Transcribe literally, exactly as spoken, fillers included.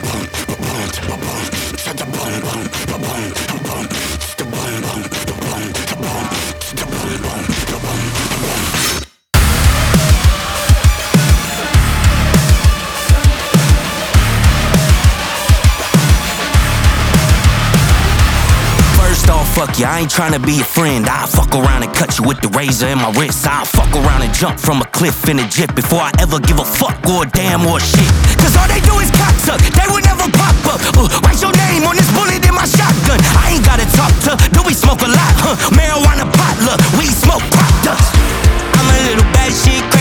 Fuck ya, I ain't tryna be your friend. I'll fuck around and cut you with the razor in my wrist. I'll fuck around and jump from a cliff in a jet before I ever give a fuck or a damn or a shit. Cause all they do is cocksuck, they will never pop up. uh, Write your name on this bullet in my shotgun. I ain't gotta talk to, do we smoke a lot, huh? Marijuana pot, look, we smoke pop dust. I'm a little bad shit